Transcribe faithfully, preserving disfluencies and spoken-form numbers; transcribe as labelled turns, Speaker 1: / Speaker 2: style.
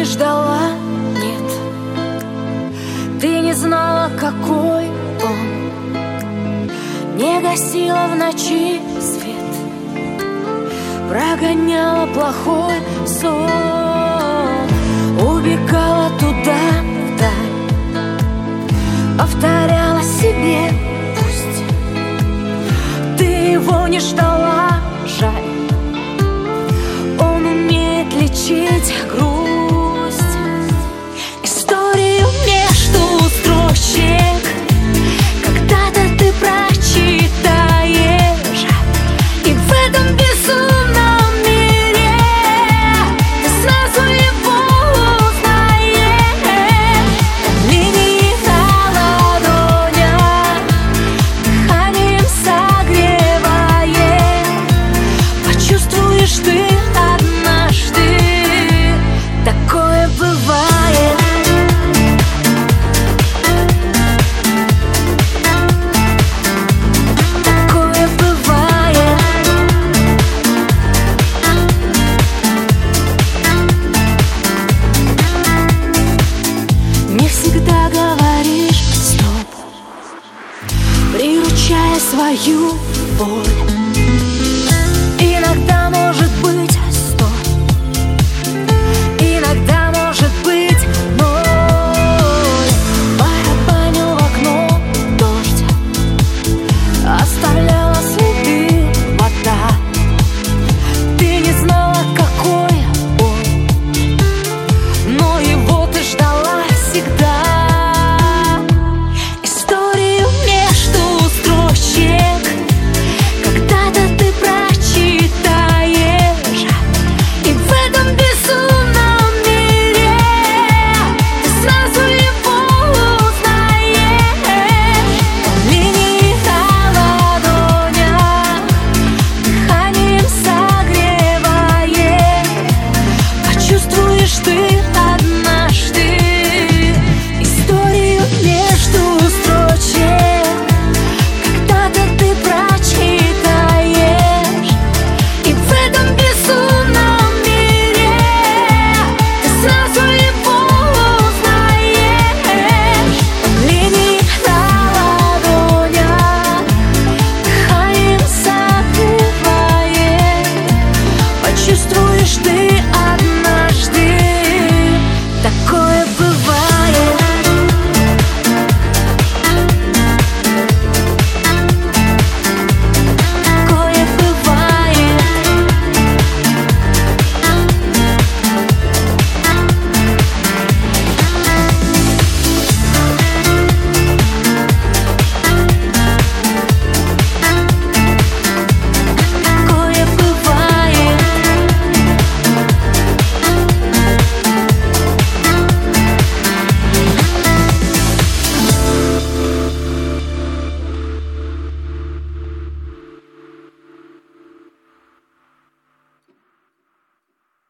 Speaker 1: ждала, нет. Ты не знала, какой он. Не гасила в ночи свет, прогоняла плохой сон, убегала туда, вдаль, повторяла себе: пусть. Ты его не ждала, жаль. Он умеет лечить грусть. Историю между строчек когда-то ты прочитаешь, и в этом безумном мире ты сразу его узнаешь. Линии на ладонях, дыханием согревая, почувствуешь ты однажды, такое бывает. Такое бывает. Не всегда говоришь стоп, приручая свою боль.